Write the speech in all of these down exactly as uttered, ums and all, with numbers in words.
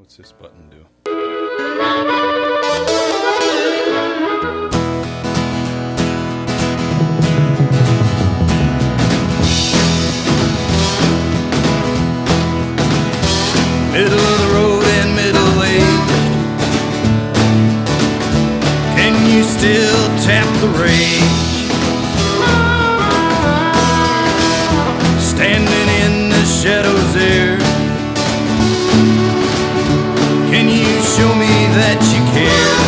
What's this button do? Middle of the road and middle age. Can you still tap the rage? Standing in the shadows there. Can you show me that you care?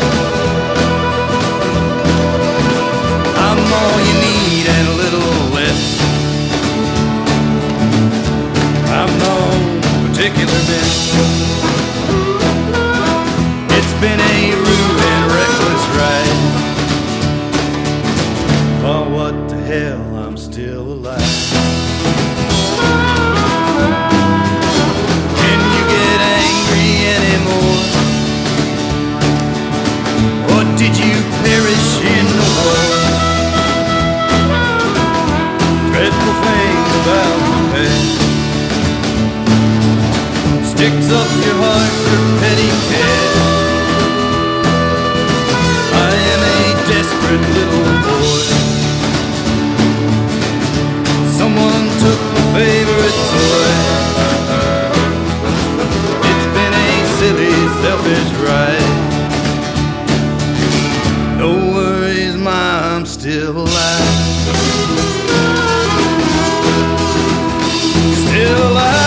I'm all you need and a little less. I'm no particular mess. It's been a rude and reckless ride. Oh, what the hell, I'm still alive. Can you get angry anymore? Or did you perish in the war? Dreadful thing about the past. Sticks up your heart for petty cash. I am a desperate little boy. Someone took my favorite toy. It's been a silly, selfish ride. No worries, Ma, I'm still alive. Still alive.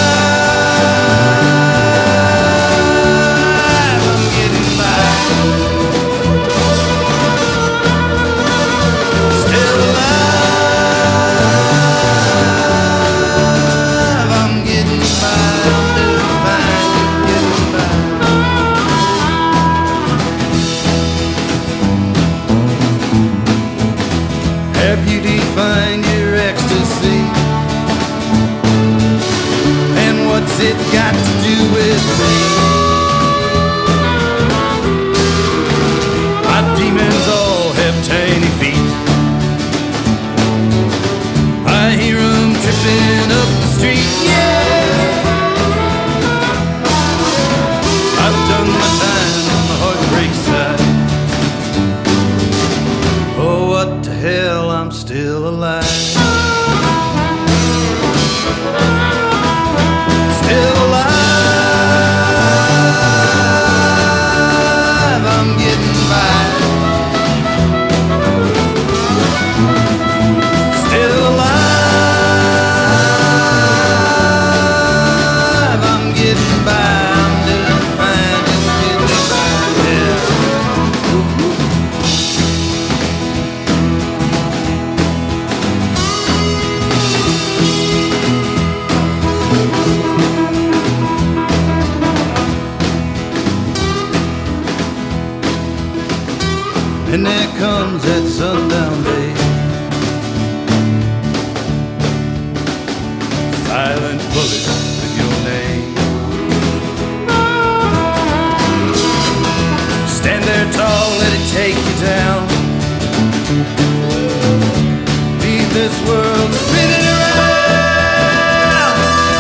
Have you defined your ecstasy? And what's it got to do with me? My demons all have tiny feet. I hear them tripping up the street, yeah. I've done my time on the heartbreak side. Oh, what the hell, I'm still alive. Still alive, I'm getting by. Still alive, I'm getting by. I'm doing fine, just getting by, yeah. And there comes that sundown day. Silent bullet with your name. Stand there tall, let it take you down. Leave this world spinning around.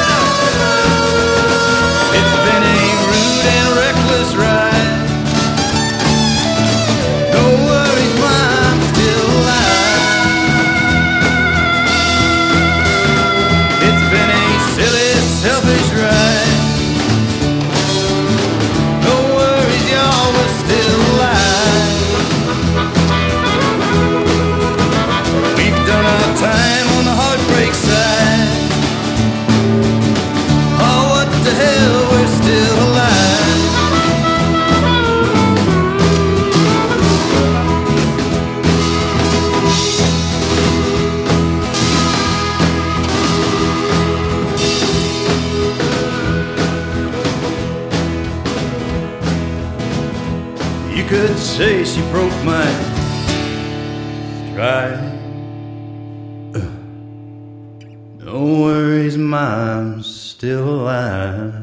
It's been a rude and reckless ride. Selfish ride. No worries, y'all, we're still alive. We've done our time on the heartbreak side. Oh, what the hell, we're still alive. You could say she broke my stride. Uh, no worries, Ma, I'm still alive.